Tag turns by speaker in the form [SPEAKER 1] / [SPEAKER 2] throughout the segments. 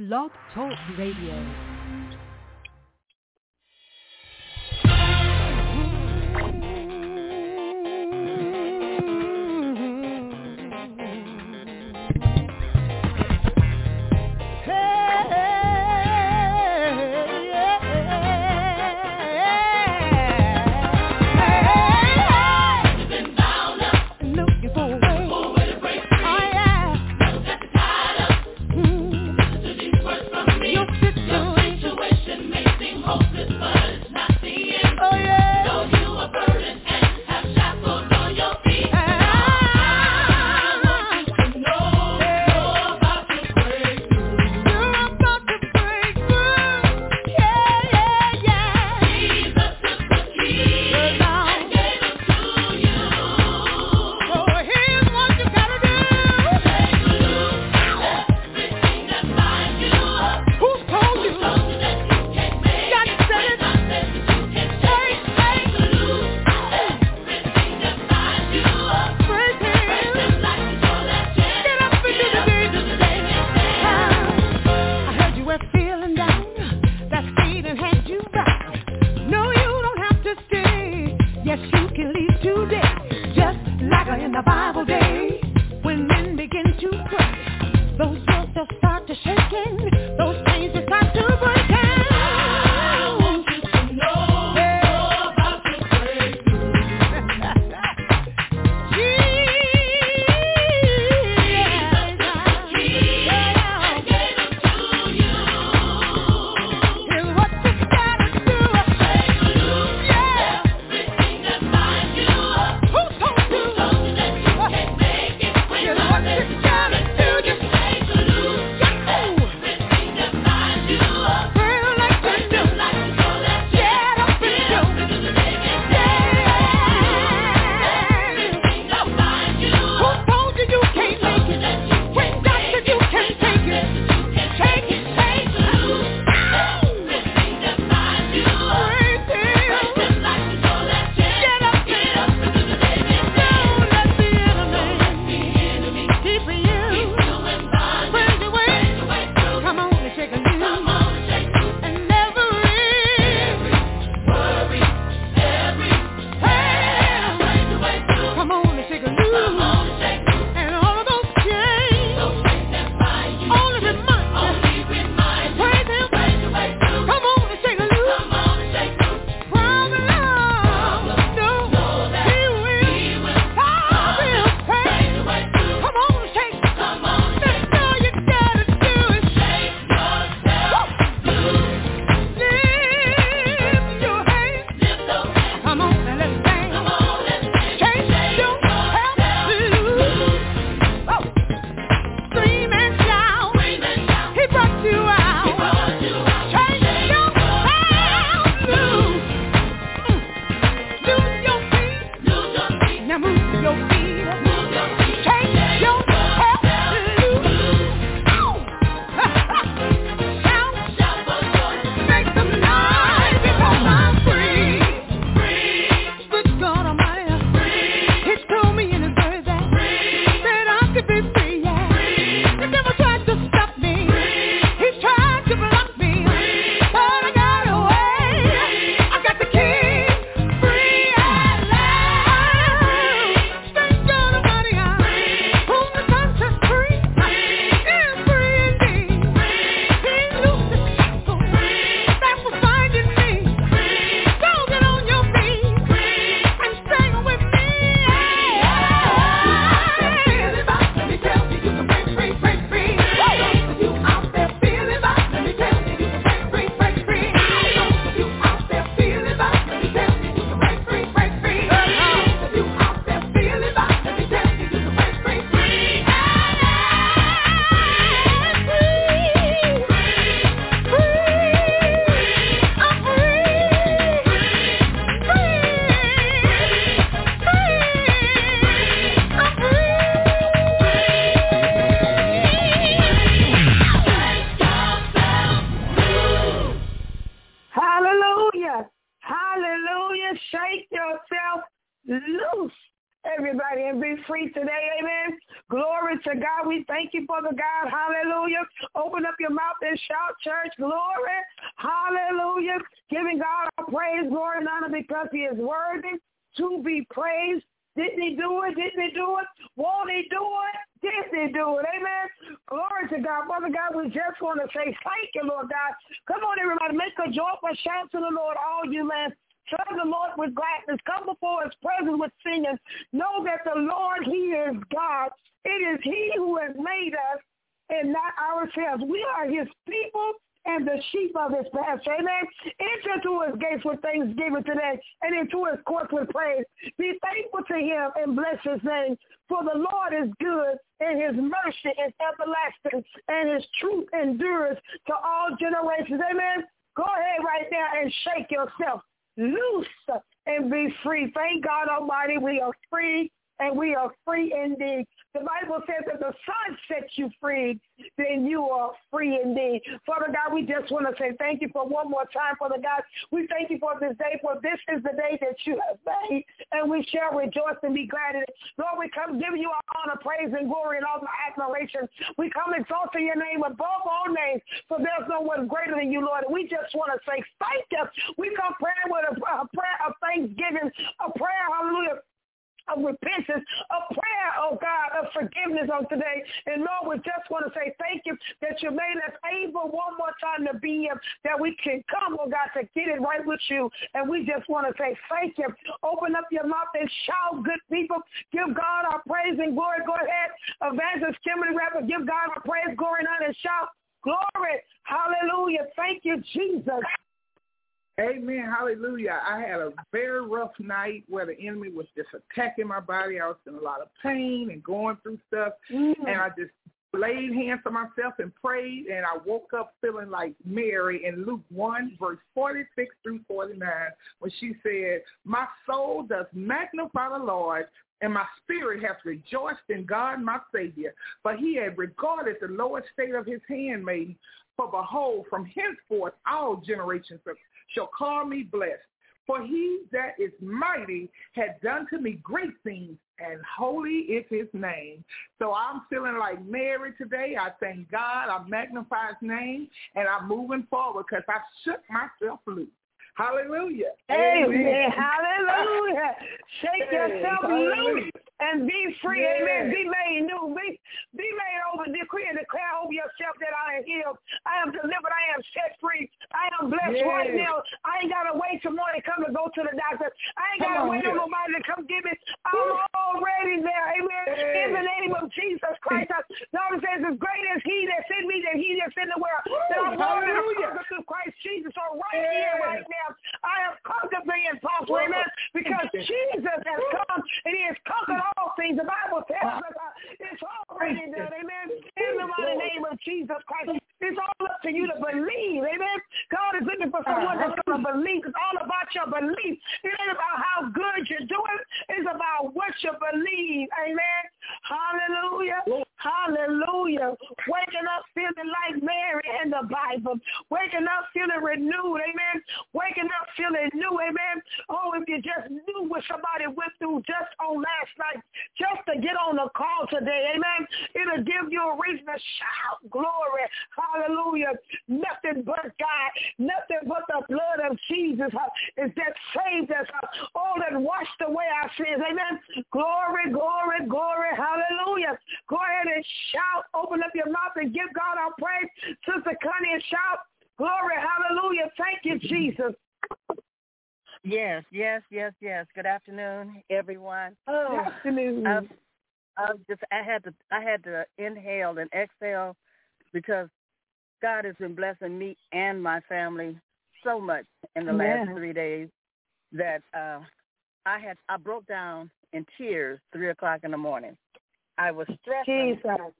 [SPEAKER 1] Blog Talk Radio.
[SPEAKER 2] Everybody, and be free today, amen. Glory to God. We thank you, Father God. Hallelujah. Open up your mouth and shout, church. Glory. Hallelujah. Giving God our praise, glory, and honor because he is worthy to be praised. Didn't he do it? Didn't he do it? Won't he do it? Didn't he do it? Amen. Glory to God. Father God, we just want to say thank you, Lord God. Come on, everybody. Make a joyful shout to the Lord, all you lands. Serve the Lord with gladness. Come before his presence with singing. Know that the Lord, he is God. It is he who has made us and not ourselves. We are his people and the sheep of his pasture. Amen. Enter into his gates with thanksgiving today and into his courts with praise. Be thankful to him and bless his name. For the Lord is good and his mercy is everlasting and his truth endures to all generations. Amen. Go ahead right now and shake yourself loose and be free. Thank God Almighty, we are free. And we are free indeed. The Bible says that the Son sets you free, then you are free indeed. Father God, we just want to say thank you for one more time, Father God. We thank you for this day, for this is the day that you have made, and we shall rejoice and be glad in it. Lord, we come giving you our honor, praise, and glory, and all the admiration. We come exalting your name above all names, for there's no one greater than you, Lord. And we just want to say thank you. We come praying with a prayer of thanksgiving, a prayer, hallelujah, of repentance, a prayer, oh God, of forgiveness on today. And Lord, we just want to say thank you that you made us able one more time to be here, that we can come, oh God, to get it right with you. And we just want to say thank you. Open up your mouth and shout, good people. Give God our praise and glory. Go ahead, Evangelist Kimberly Rapper, give God our praise, glory, and honor, and shout, glory. Hallelujah. Thank you, Jesus.
[SPEAKER 3] Amen. Hallelujah. I had a very rough night where the enemy was just attacking my body. I was in a lot of pain and going through stuff. And I just laid hands on myself and prayed. And I woke up feeling like Mary in Luke 1, verse 46 through 49, when she said, my soul does magnify the Lord, and my spirit hath rejoiced in God my Savior. For he had regarded the low estate of his handmaiden. For behold, from henceforth all generations shall call me blessed. For he that is mighty had done to me great things, and holy is his name. So I'm feeling like Mary today. I thank God. I magnify his name, and I'm moving forward because I shook myself loose. Hallelujah.
[SPEAKER 2] Amen. Hallelujah. Shake yourself loose and be free. Amen. Be made new. Be made over, decree and declare over yourself that I am healed. I am delivered. I am set free. I am blessed right now. I ain't got to wait till morning to come to go to the doctor. I ain't got to wait on nobody to come give me. I'm already there. Amen. In the name of Jesus Christ. The Bible says, as great as he that's in me than he that's in the world. That I'm going to conquer through Christ Jesus. So right here, right now, I have conquered the impossible. Amen. Because Jesus has come and he has conquered all things. The Bible tells us it's already done. Amen. In the mighty name of Jesus Christ. It's all up to you to believe. Amen. God is looking for someone that's going to believe. It's all about your belief. It ain't about how good you're doing. It's about what you believe. Amen. Hallelujah. Hallelujah. Waking up feeling like Mary in the Bible. Waking up feeling renewed. Amen. Waking up feeling new. Amen. Oh, if you just knew what somebody went through just on last night, just to get on the call today. Amen. It'll give you a reason to shout glory. Hallelujah. Nothing but God. Nothing but the blood of Jesus is that saved us. Oh, that washed away our sins. Amen. Glory, glory, glory. Hallelujah. Go ahead and shout. Open up your mouth and give God our praise. Sister Connie, and shout. Glory. Hallelujah. Thank you, Jesus.
[SPEAKER 4] Yes. Good afternoon, everyone.
[SPEAKER 2] Good afternoon.
[SPEAKER 4] I had to inhale and exhale because God has been blessing me and my family so much in the last 3 days that I broke down in tears 3:00 in the morning. I was stressing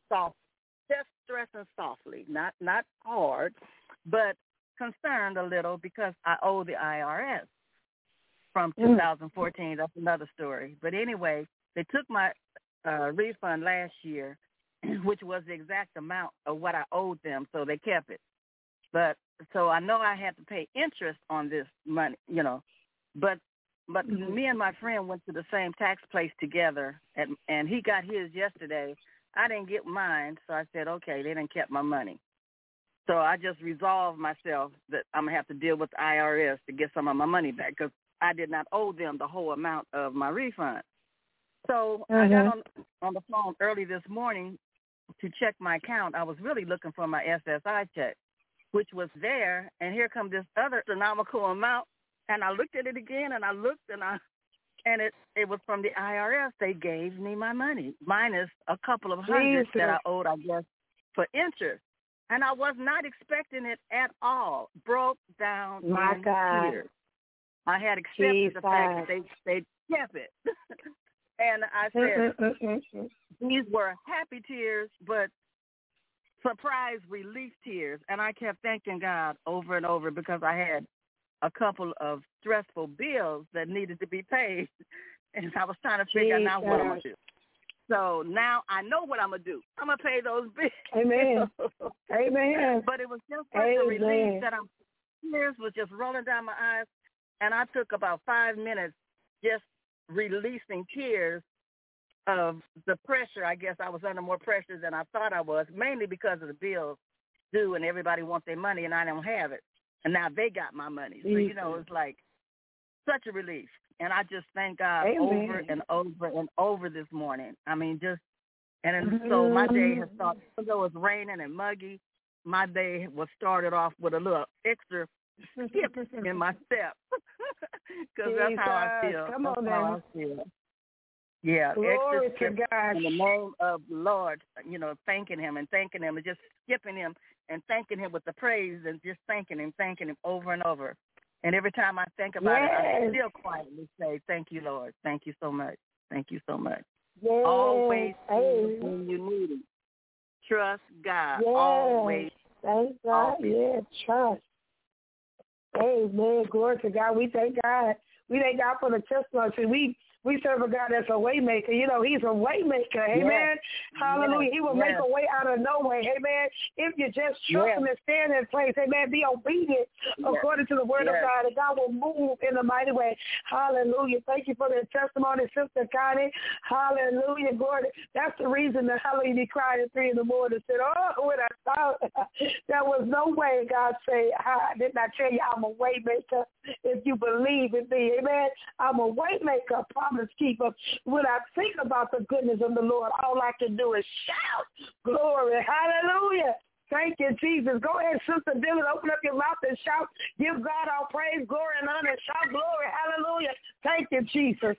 [SPEAKER 4] softly, not hard, but concerned a little because I owe the IRS from 2014. That's another story. But anyway, they took my refund last year, which was the exact amount of what I owed them, so they kept it. But so I know I had to pay interest on this money, But me and my friend went to the same tax place together, and he got his yesterday. I didn't get mine, so I said, okay, they didn't kept my money. So I just resolved myself that I'm going to have to deal with the IRS to get some of my money back because I did not owe them the whole amount of my refund. So I got on the phone early this morning to check my account. I was really looking for my SSI check, which was there, and here comes this other astronomical amount, and I looked at it again, and I looked, and it was from the IRS. They gave me my money, minus a couple of hundreds that I owed, I guess, for interest. And I was not expecting it at all. Broke down in tears. I had accepted the fact that they kept it. And I said, these were happy tears, but surprise relief tears. And I kept thanking God over and over because I had a couple of stressful bills that needed to be paid. And I was trying to figure out what I'm going to do. So now I know what I'm going to do. I'm going to pay those bills.
[SPEAKER 2] Amen. Amen.
[SPEAKER 4] But it was just such a relief that tears was just rolling down my eyes. And I took about 5 minutes just releasing tears of the pressure. I guess I was under more pressure than I thought I was, mainly because of the bills due and everybody wants their money and I don't have it. And now they got my money. So, you know, it's like such a relief. And I just thank God over and over and over this morning. I mean, so my day has started, even though it's raining and muggy, my day was started off with a little extra skip in my step. Because that's how I feel.
[SPEAKER 2] Come on now.
[SPEAKER 4] Yeah,
[SPEAKER 2] glory
[SPEAKER 4] extra
[SPEAKER 2] to God.
[SPEAKER 4] In the name of the Lord, thanking him and just skipping him and thanking him with the praise and just thanking him over and over. And every time I think about it, I still quietly say, thank you, Lord. Thank you so much. Thank you so much.
[SPEAKER 2] Yes.
[SPEAKER 4] Always when you need it. Trust God.
[SPEAKER 2] Yes.
[SPEAKER 4] Always.
[SPEAKER 2] Thank God. Yes, trust. Amen. Glory to God. We thank God. We thank God for the testimony. We serve a God that's a way maker. You know, he's a way maker. Amen. Yes. Hallelujah. He will make a way out of no way. Amen. If you just trust him and stand in place, amen, be obedient according to the word of God, and God will move in a mighty way. Hallelujah. Thank you for the testimony, Sister Connie. Hallelujah. Glory. That's the reason that hallelujah cried at 3 in the morning and said, oh, when I thought there was no way, God say, I did not tell you I'm a way maker if you believe in me. Amen. I'm a way maker. Promise keeper. When I think about the goodness of the Lord, all I can do is shout glory. Hallelujah. Thank you, Jesus. Go ahead, Sister Dylan, open up your mouth and shout. Give God all praise, glory, and honor. Shout glory. Hallelujah. Thank you, Jesus.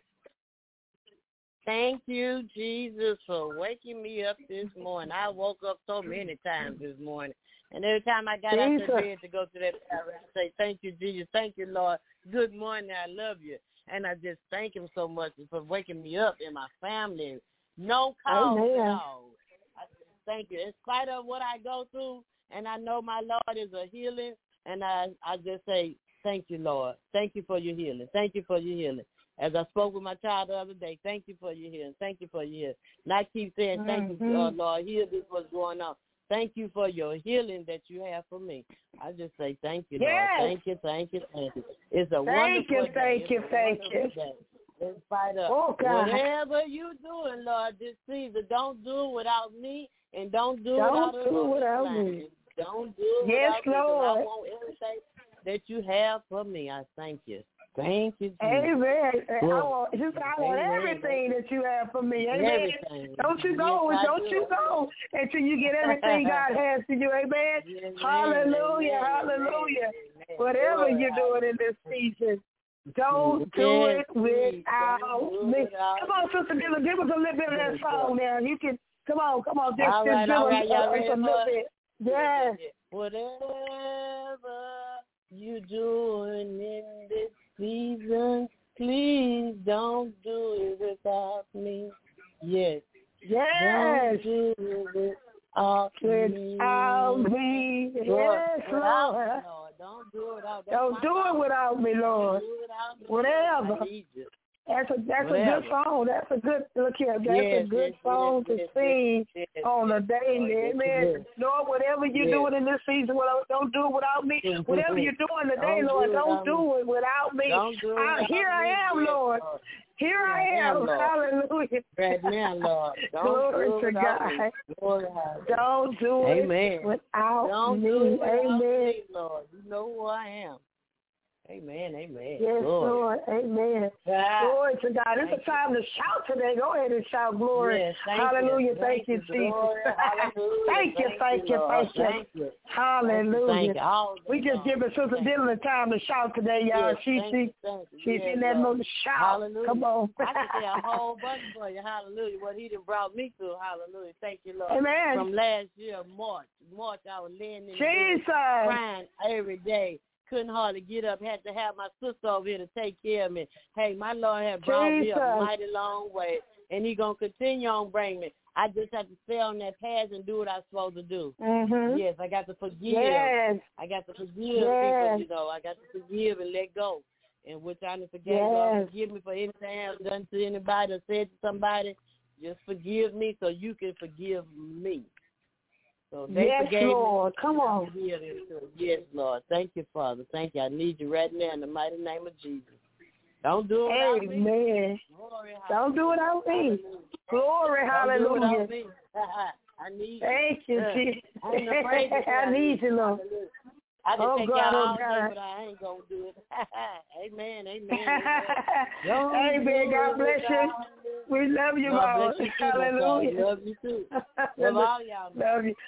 [SPEAKER 5] Thank you, Jesus, for waking me up this morning. I woke up so many times this morning. And every time I got out of bed to go to that prayer, I say, thank you, Jesus. Thank you, Lord. Good morning. I love you. And I just thank him so much for waking me up and my family. No cause at all. I just thank you. In spite of what I go through, and I know my Lord is a healing, and I just say, thank you, Lord. Thank you for your healing. Thank you for your healing. As I spoke with my child the other day, thank you for your healing. Thank you for your healing. And I keep saying, thank you, Lord. Heal this what's going on. Thank you for your healing that you have for me. I just say thank you, Lord. Thank you, thank you, thank you. It's a wonderful day. Thank you. In spite of whatever you're doing, Lord, this season, don't do it without me and don't do it without me. Don't do it without me. Lord. I want everything that you have for me. I thank you. Thank you, Jesus.
[SPEAKER 2] Amen. I want everything that you have for me. Amen. Everything. Don't you go until you get everything God has for you. Amen. Yes, hallelujah. Hallelujah. Yes. Whatever you're doing in this season, don't do it without me. Come on, Sister Dylan, give us a little bit of that song now. You can, come on. Just give us a little bit. Yes.
[SPEAKER 5] Whatever you're doing in this season, please don't do it without me. Yes. Don't do it without me.
[SPEAKER 2] Yes, Lord.
[SPEAKER 5] Don't do it without me.
[SPEAKER 2] Don't do it without me, Lord. Whatever. That's a good song. That's a good look here. That's a good song to sing on a daily. Amen. Lord, whatever you're doing in this season, don't do it without me. Whatever you're doing today, Lord, don't do it without me. Here I am, Lord. Here I am. Hallelujah.
[SPEAKER 5] Right now, Lord.
[SPEAKER 2] Glory to God. Don't do it without me. Amen.
[SPEAKER 5] Lord. You know who I am. Amen.
[SPEAKER 2] Yes, Lord. Amen. Glory to God. It's a time to shout today. Go ahead and shout glory.
[SPEAKER 5] Yes,
[SPEAKER 2] hallelujah. Thank you, Jesus. Thank you. Hallelujah. We just giving Sister Dylan time to shout today, y'all. She's in that mood to shout.
[SPEAKER 5] Hallelujah.
[SPEAKER 2] Come on.
[SPEAKER 5] I can say a whole bunch for you. Hallelujah. What he done brought me through. Hallelujah. Thank you, Lord.
[SPEAKER 2] Amen.
[SPEAKER 5] From last year, March, I was laying in the
[SPEAKER 2] Jesus.
[SPEAKER 5] bed crying every day. Couldn't hardly get up. Had to have my sister over here to take care of me. Hey, my Lord had brought me a mighty long way, and he going to continue on bringing me. I just have to stay on that path and do what I'm supposed to do.
[SPEAKER 2] Mm-hmm.
[SPEAKER 5] Yes, I got to forgive.
[SPEAKER 2] Yes.
[SPEAKER 5] I got to forgive people, you know. I got to forgive and let go. And which I forgave God. Forgive me for anything I've done to anybody or said to somebody. Just forgive me so you can forgive me. So
[SPEAKER 2] yes, Lord. Come on.
[SPEAKER 5] Yes, Lord. Thank you, Father. Thank you. I need you right now in the mighty name of Jesus. Don't do it without me.
[SPEAKER 2] Amen. Don't do it without me. Glory, hallelujah.
[SPEAKER 5] I need you.
[SPEAKER 2] Thank you, Jesus.
[SPEAKER 5] I
[SPEAKER 2] need you, Lord.
[SPEAKER 5] I can take God all day, but I ain't going to do it. Amen.
[SPEAKER 2] Amen. God bless you. We love you, Lord. Hallelujah.
[SPEAKER 5] Love you, too. Love all y'all.
[SPEAKER 2] Love you.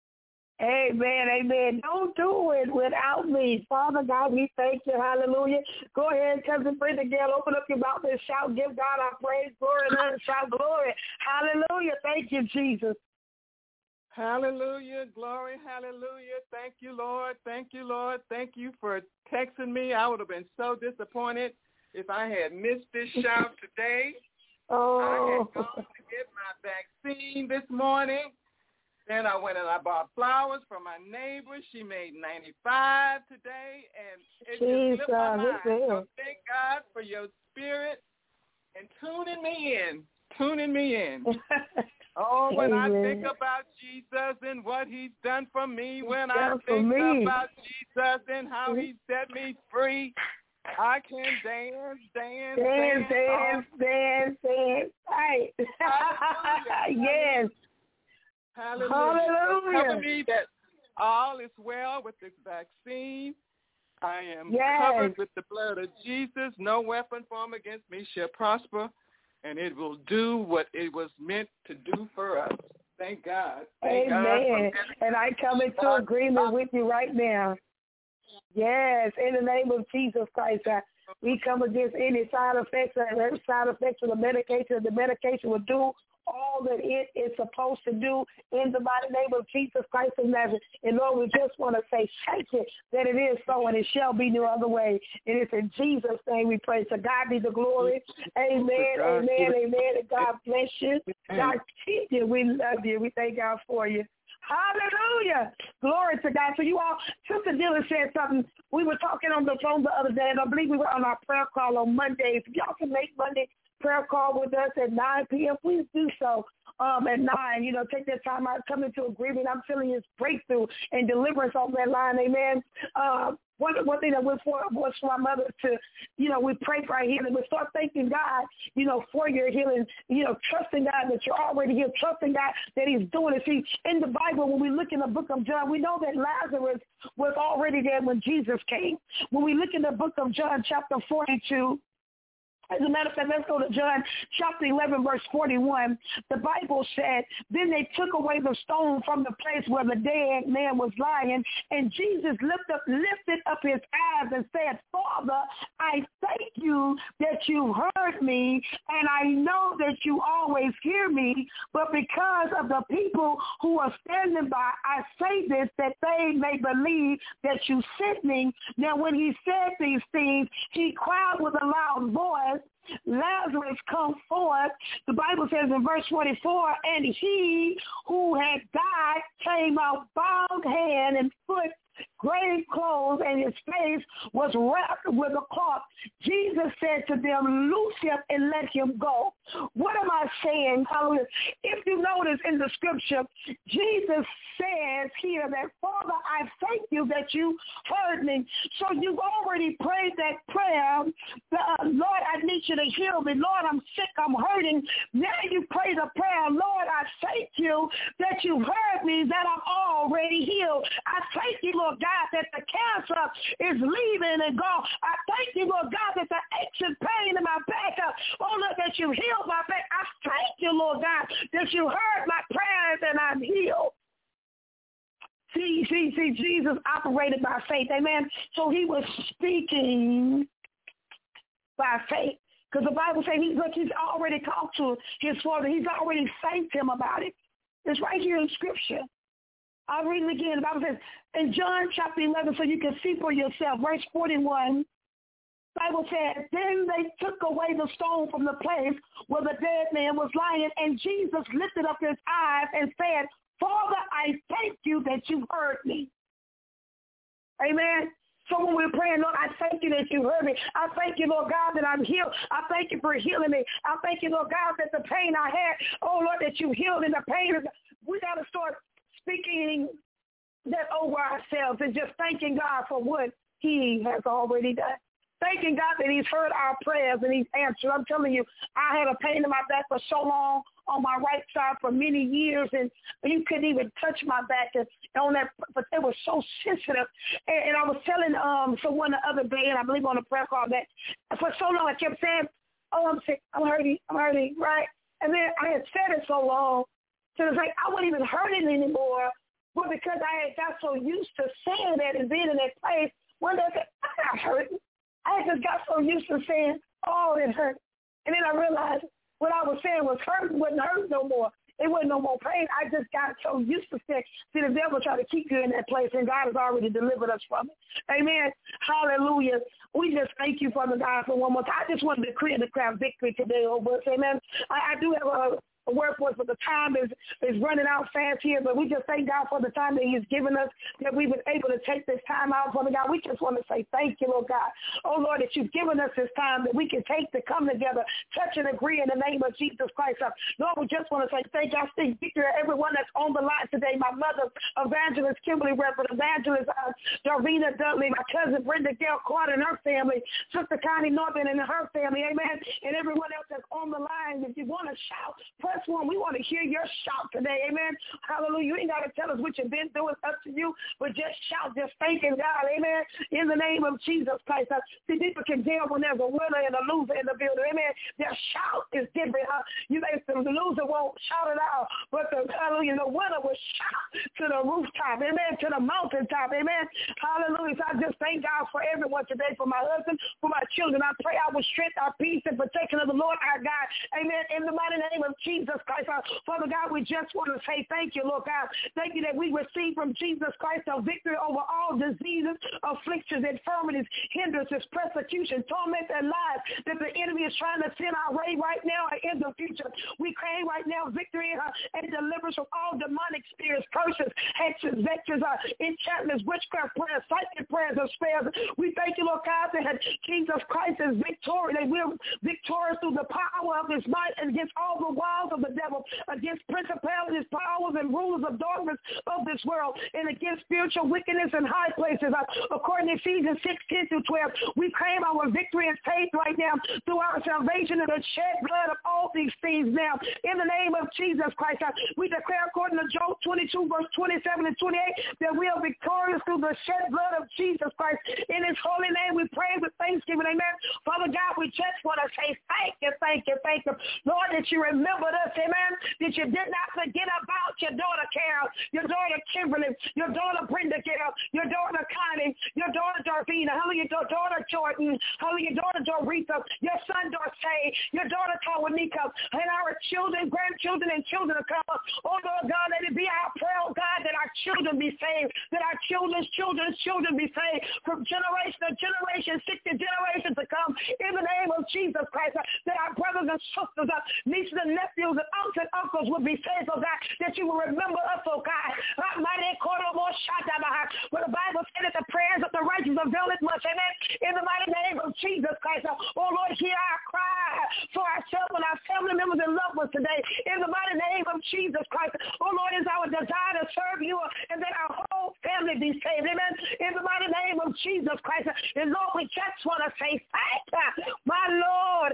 [SPEAKER 2] Amen. Don't do it without me. Father God, we thank you. Hallelujah. Go ahead, cousin Brenda Gail. Open up your mouth and shout. Give God our praise, glory, and honor. Shout glory. Hallelujah. Thank you, Jesus.
[SPEAKER 6] Hallelujah. Glory. Hallelujah. Thank you, Lord. Thank you, Lord. Thank you for texting me. I would have been so disappointed if I had missed this shout today. I had gone to get my vaccine this morning. Then I went and I bought flowers from my neighbor. She made 95 today, and it just slipped my mind. So thank God for your spirit and tuning me in. Oh, when I think about Jesus and what he's done for me, when I think about Jesus and how he set me free, I can dance.
[SPEAKER 2] Right. Yes.
[SPEAKER 6] Hallelujah. Tell me that all is well with this vaccine. I am covered with the blood of Jesus. No weapon formed against me shall prosper, and it will do what it was meant to do for us. Thank God.
[SPEAKER 2] Amen. And I come into agreement with you right now. Yes, in the name of Jesus Christ, we come against any side effects of the medication. The medication will do all that it is supposed to do in the mighty name of Jesus Christ of Nazareth. And Lord, we just want to say thank you that it is so and it shall be no other way. And it's in Jesus' name we pray. To God be the glory. Amen. And God bless you. God keep you. We love you. We thank God for you. Hallelujah. Glory to God. So you all, Sister Dylan said something. We were talking on the phone the other day, and I believe we were on our prayer call on Mondays. If y'all can make Monday prayer call with us at 9 p.m., please do so at 9. Take that time out, come into agreement. I'm feeling his breakthrough and deliverance on that line. Amen. One thing that went for was for my mother to, we pray for our healing. We start thanking God, for your healing, trusting God that you're already here, trusting God that he's doing it. See, in the Bible, when we look in the book of John, we know that Lazarus was already there when Jesus came. When we look in the book of John, chapter 42, as a matter of fact, let's go to John chapter 11, verse 41. The Bible said, then they took away the stone from the place where the dead man was lying, and Jesus lifted up his eyes and said, Father, I thank you that you heard me, and I know that you always hear me, but because of the people who are standing by, I say this, that they may believe that you sent me. Now, when he said these things, he cried with a loud voice, Lazarus, come forth. The Bible says in verse 44, and he who had died came out bound hand and foot, grave clothes, and his face was wrapped with a cloth. Jesus said to them, loose him and let him go. What am I saying? Hallelujah. If you notice in the scripture, Jesus says here that, Father, I thank you that you heard me. So you've already prayed that prayer. Lord, I need you to heal me. Lord, I'm sick. I'm hurting. Now you pray the prayer. Lord, I thank you that you heard me, that I'm already healed. I thank you, Lord God, that the cancer is leaving and gone. I thank you, Lord God, that the aches and pain in my back, oh, Lord, that you healed my back. I thank you, Lord God, that you heard my prayers and I'm healed. See, Jesus operated by faith, amen. So he was speaking by faith. Because the Bible says he's already talked to his Father. He's already thanked him about it. It's right here in Scripture. I'll read it again. The Bible says in John chapter 11, so you can see for yourself, verse 41, the Bible says, then they took away the stone from the place where the dead man was lying, and Jesus lifted up his eyes and said, Father, I thank you that you heard me. Amen. So when we're praying, Lord, I thank you that you heard me. I thank you, Lord God, that I'm healed. I thank you for healing me. I thank you, Lord God, that the pain I had, oh, Lord, that you healed in the pain. We got to start speaking that over ourselves and just thanking God for what he has already done. Thanking God that he's heard our prayers and he's answered. I'm telling you, I had a pain in my back for so long on my right side for many years, and you couldn't even touch my back. And on that, but it was so sensitive. And I was telling someone the other day, and I believe on a prayer call, that for so long I kept saying, oh, I'm sick, I'm hurting, right? And then I had said it so long, so it's like I wasn't even hurting anymore. But because I had got so used to saying that and being in that place, one day I said, I'm not hurting. I just got so used to saying, oh, it hurt. And then I realized what I was saying was hurt, wasn't hurt no more. It wasn't no more pain. I just got so used to saying, see, the devil tried to keep you in that place, and God has already delivered us from it. Amen. Hallelujah. We just thank you, Father God, for one more time. I just want to decree and declare victory today over us. Amen. I do have a word for us, but the time is running out fast here, but we just thank God for the time that he's given us, that we've been able to take this time out, Father God. We just want to say thank you, Lord God. Oh, Lord, that you've given us this time that we can take to come together, touch and agree in the name of Jesus Christ. Lord, we just want to say thank you. I speak victory to everyone that's on the line today. My mother, Evangelist Kimberly Reverend, Evangelist Darvina Dudley, my cousin Brenda Gail Carter and her family, Sister Connie Norton and her family, amen, and everyone else that's on the line. If you want to shout, press one. We want to hear your shout today, amen. Hallelujah. You ain't got to tell us what you've been through. It's up to you, but just shout, just thanking God, amen, in the name of Jesus Christ. See, people can tell when there's a winner and a loser in the building, amen. Their shout is different. You may say the loser won't shout it out, but the winner will shout to the rooftop, amen, to the mountaintop, amen. Hallelujah. So I just thank God for everyone today, for my husband, for my children. I pray our strength, our peace, and protection of the Lord our God, amen, in the mighty name of Jesus Christ. Father God, we just want to say thank you, Lord God. Thank you that we receive from Jesus Christ a victory over all diseases, afflictions, infirmities, hindrances, persecution, torment, and lies that the enemy is trying to send our way right now and in the future. We claim right now victory and deliverance from all demonic spirits, curses, hexes, vectors, enchantments, witchcraft prayers, psychic prayers, and spells. We thank you, Lord God, that Jesus Christ is victorious. That we're victorious through the power of his might against all the walls of the devil, against principalities, powers, and rulers of darkness of this world, and against spiritual wickedness in high places. According to Ephesians 6:10-12, we claim our victory and faith right now through our salvation and the shed blood of all these things now. In the name of Jesus Christ, we declare according to Job 22, verse 27 and 28, that we are victorious through the shed blood of Jesus Christ. In his holy name, we pray with thanksgiving. Amen. Father God, we just want to say thank you, thank you, thank you. Lord, that you remembered us, amen, that you did not forget about your daughter Carol, your daughter Kimberly, your daughter Brenda Carol, your daughter Connie, your daughter Darvina, hallelujah, your daughter Jordan, hallelujah, your daughter Doretha, your son Dorsey, your daughter Tawanika, and our children, grandchildren, and children to come. Oh, Lord God, let it be our prayer, oh God, that our children be saved, that our children's children be saved from generation to generation, 60 generations to come, in the name of Jesus Christ, that our brothers and sisters, nieces and nephews and aunts and uncles will be saved, oh God, that you will remember us, oh God. But the Bible said that the prayers of the righteous avail it much, amen, in the mighty name of Jesus Christ. Oh, Lord, hear our cry for ourselves and our family members and loved ones today. In the mighty name of Jesus Christ. Oh, Lord, it's our desire to serve you and that our whole family be saved. Amen. In the mighty name of Jesus Christ. And Lord, we just want to say thank you. My Lord.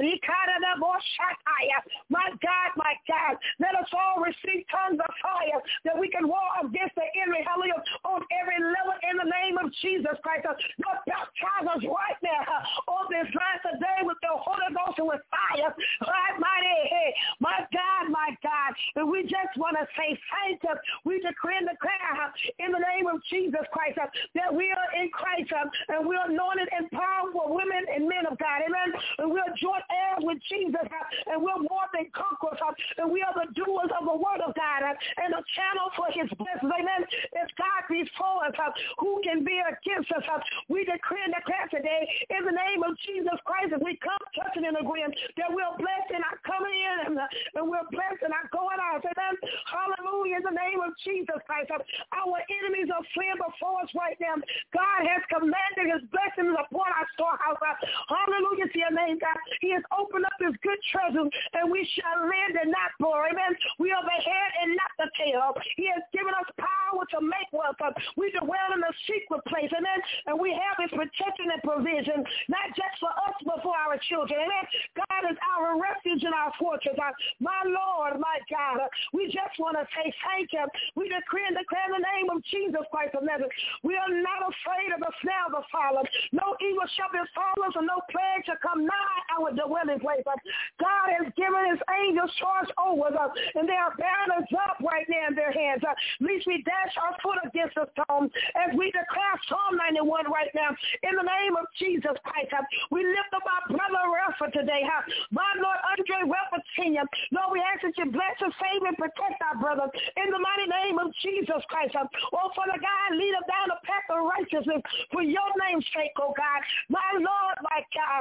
[SPEAKER 2] My God. Let us all receive tongues of fire that we can war against the enemy. Hallelujah. On every level in the name of Jesus Christ. Lord, baptize us right now on this line today with the Holy Ghost and with fire. My God. And we just want to say thank you. We decree and declare in the name of Jesus Christ that we are in Christ and we are anointed and powerful women and men of God. Amen. And we are joint heirs with Jesus and we're more than conquerors and we are the doers of the word of God and a channel for his blessings. Amen. If God be for us, who can be against us? We decree and declare today in the name of Jesus Christ as we come touching and agreeing that we're blessed in our coming in and we're blessed in our going out. Amen. Hallelujah. In the name of Jesus Christ. Our enemies are fleeing before us right now. God has commanded his blessings upon our storehouse. Hallelujah to your name, God. He has opened up his good treasures and we shall lend and not borrow. Amen. We are the head and not the tail. He has given us power to make wealth. We dwell in the secret place. Amen. And we have his protection and provision, not just for us, but for our children. Amen. God is our refuge and our fortress. My Lord, my God, we just want to say thank you. We decree and declare in the name of Jesus Christ of Nazareth. We are not afraid of the snare of the fowler. No evil shall befall us, and no plague shall come nigh our dwelling place. God has given his angels charge over us, and they are bearing us up right now in their hands. Lest we dash our foot against a stone as we declare Psalm 91 right now. In the name of Jesus Christ, we lift up our brother Ralph today. My Lord, Andre Ralph, Lord, we ask that you bless and save and protect our brother in the mighty name of Jesus Christ. Oh, Father God, lead us down the path of righteousness for your name's sake, oh God. My Lord, my God.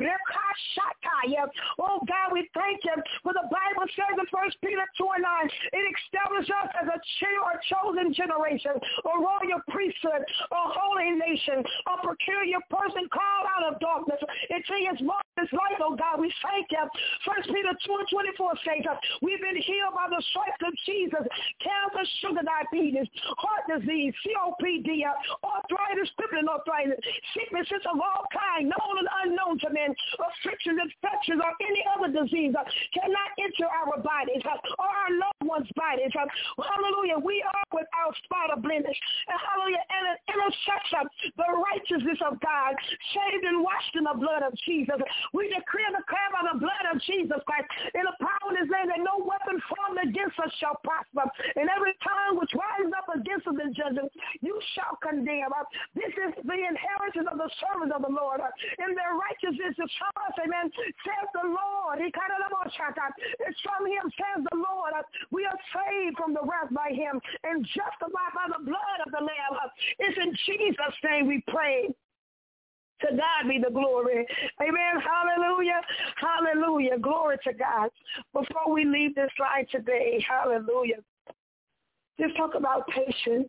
[SPEAKER 2] Oh God, we thank you for the Bible says in 1 Peter 2:9, it establishes us as a chosen generation, a royal priesthood, a holy nation, a peculiar person called out of darkness into his marvelous light, oh God. We thank you. 1 Peter 2:24 says, we've been healed by the stripes of Jesus, cancer, sugar, diabetes, heart disease, COPD, arthritis, crippling arthritis, sicknesses of all kinds, known and unknown to men, afflictions, infections, or any other disease cannot enter our bodies or our loved ones' bodies. Hallelujah. We are without spot or blemish. And hallelujah. And it intersects the righteousness of God, saved and washed in the blood of Jesus. We decree and declare by the blood of Jesus Christ in the power of his name that no weapon formed against us shall prosper. And every tongue which rises up against us in judgment, you shall condemn. This is the inheritance of the servants of the Lord. And their righteousness is from us. Amen. Says the Lord. It's from him, says the Lord. We are saved from the wrath by him and justified by the blood of the Lamb. It's in Jesus' name we pray. To God be the glory. Amen. Hallelujah. Hallelujah. Glory to God. Before we leave this slide today, hallelujah, just talk about patience.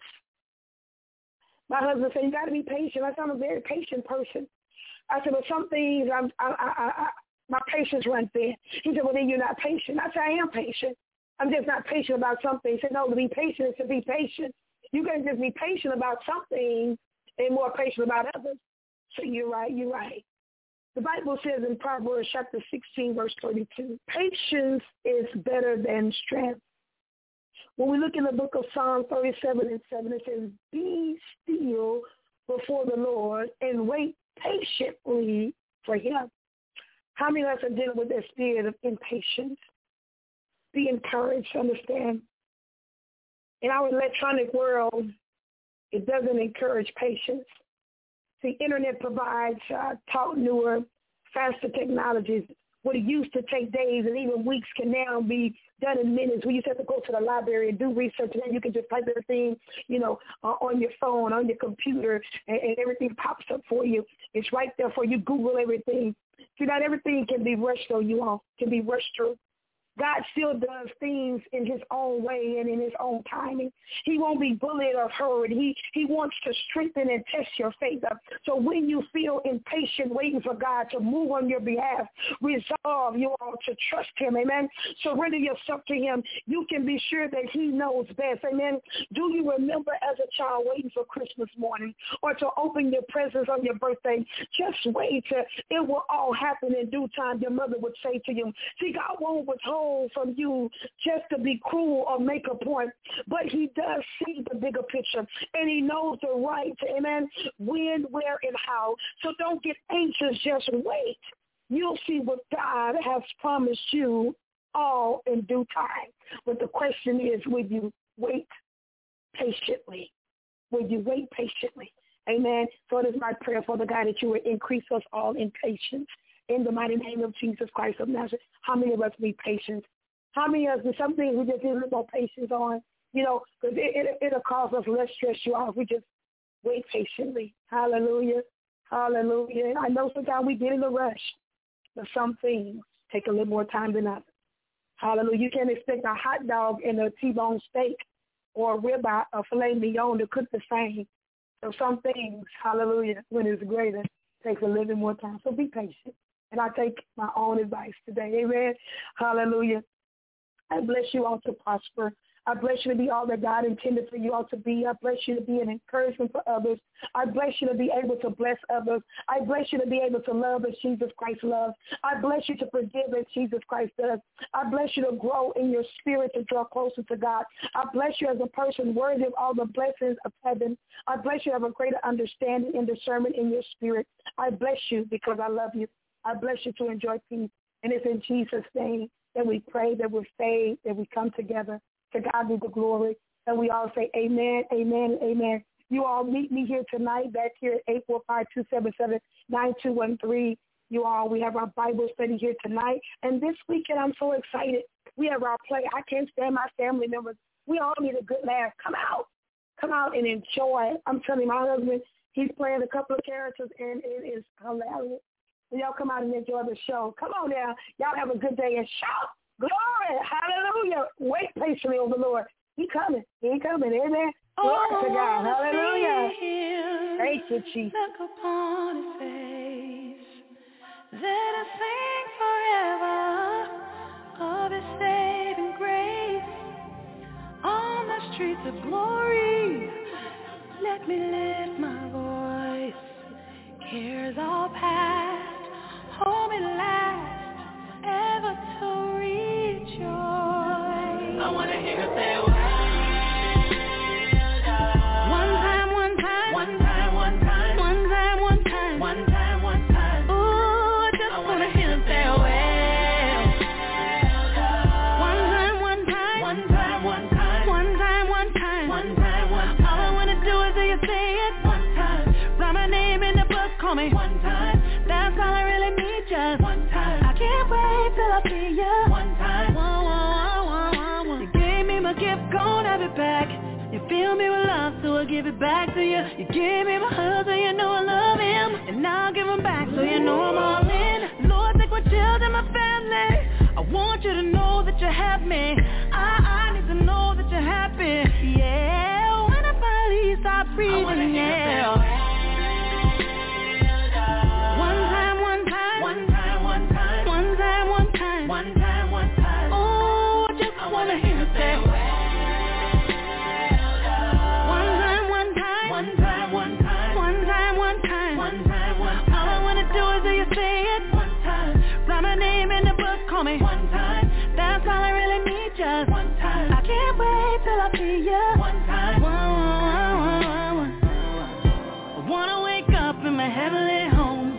[SPEAKER 2] My husband said, you got to be patient. I said, I'm a very patient person. I said, well, some things my patience runs thin. He said, well, then you're not patient. I said, I am patient. I'm just not patient about some things. He said, no, to be patient is to be patient. You can just be patient about some things and more patient about others. So you're right. The Bible says in Proverbs chapter 16, verse 32, patience is better than strength. When we look in the book of Psalm 37:7, it says, be still before the Lord and wait patiently for him. How many of us are dealing with that spirit of impatience? Be encouraged, understand. In our electronic world, it doesn't encourage patience. The internet provides taught newer, faster technologies. What it used to take days and even weeks can now be done in minutes. We used to have to go to the library and do research, and then you can just type everything, on your phone, on your computer, and everything pops up for you. It's right there for you. Google everything. See, not everything can be rushed, though, you all can be rushed through. God still does things in his own way and in his own timing. He won't be bullied or hurt. He wants to strengthen and test your faith. So when you feel impatient waiting for God to move on your behalf, resolve you all to trust him. Amen. Surrender yourself to him. You can be sure that he knows best. Amen. Do you remember as a child waiting for Christmas morning or to open your presents on your birthday? Just wait. It will all happen in due time, your mother would say to you. See, God won't withhold from you just to be cruel or make a point, but he does see the bigger picture, and he knows the right, amen, when, where, and how. So don't get anxious, just wait. You'll see what God has promised you all in due time. But the question is, will you wait patiently? Will you wait patiently? Amen. So it is my prayer, Father God, that you would increase us all in patience. In the mighty name of Jesus Christ of Nazareth, how many of us need patience? How many of us, some things we just need a little more patience on, because it'll cause us less stress, you all, if we just wait patiently. Hallelujah. Hallelujah. I know sometimes we get in a rush, but some things take a little more time than others. Hallelujah. You can't expect a hot dog and a T-bone steak or a ribeye or filet mignon to cook the same. So some things, hallelujah, when it's greater, takes a little bit more time. So be patient. And I take my own advice today. Amen. Hallelujah. I bless you all to prosper. I bless you to be all that God intended for you all to be. I bless you to be an encouragement for others. I bless you to be able to bless others. I bless you to be able to love as Jesus Christ loves. I bless you to forgive as Jesus Christ does. I bless you to grow in your spirit to draw closer to God. I bless you as a person worthy of all the blessings of heaven. I bless you to have a greater understanding and discernment in your spirit. I bless you because I love you. I bless you to enjoy peace. And it's in Jesus' name that we pray, that we're saved, that we come together. To God be the glory. And we all say amen, amen, amen. You all meet me here tonight back here at 845-277-9213. You all, we have our Bible study here tonight. And this weekend, I'm so excited. We have our play. I can't stand my family members. We all need a good laugh. Come out. Come out and enjoy. I'm telling you, my husband, he's playing a couple of characters, and it is hilarious. So y'all come out and enjoy the show. Come on now. Y'all have a good day and shout. Glory. Hallelujah. Wait patiently on the Lord. He coming. He coming. Amen. Glory to God. Hallelujah. Thank you, Jesus.
[SPEAKER 7] Look upon his face. Let us sing forever of his saving grace. On the streets of glory, let me lift my voice. Cares all past. Hold me last, ever to rejoice. I want to hear you say, well done. One time, one time. One time, one time. One time, one time. One time, one time. Ooh, I just want to hear you say, well done. One time, one time. One time, one time. One time, one time. One time, one time. All I want to do is hear you say it one time. Write my name in the book, call me one time. That's all I really need, just one time. I can't wait till I see you one time. You gave me my gift, gon' have it back. You fill me with love, so I give it back to you. You gave me my husband, you know I love him, and now I'll give him back, so you know I'm all in. Lord, take my children, my family. I want you to know that you have me. I need to know that you're happy. Yeah, when I finally stop breathing, yeah. Call me one time. That's all I really need, just one time. I can't wait till I see you one time. I wanna wake up in my heavenly home.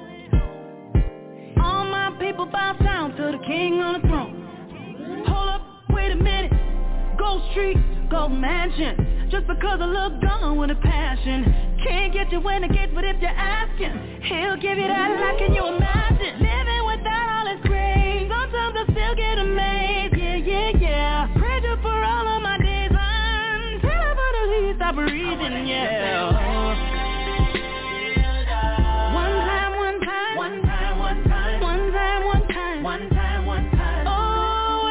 [SPEAKER 7] All my people bow down to the King on the throne. Hold up, wait a minute. Gold Street, Gold Mansion. Just because I look gone with a passion. Can't get you when I get, but if you're asking, he'll give you that, like, can you imagine? Living without all his grace. Sometimes I still get amazed, yeah. Praise you for all of my days until I finally stop breathing, yeah. One time. One time, one time. One time, one time. One time, one time. Oh, I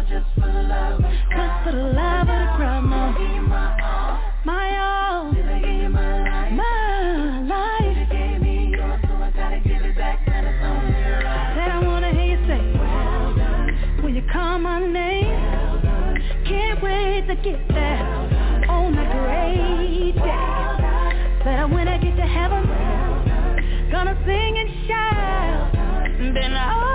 [SPEAKER 7] just for the love of the crowd, Mom. My all, did I give you my life? My life. You gave me yours, so I gotta give it back. That it's only right. Said I wanna hear you say, well done. When you call my name, well done. Can't wait to get there on that great day. Said when I get to heaven, well done. Gonna sing and shout. Then I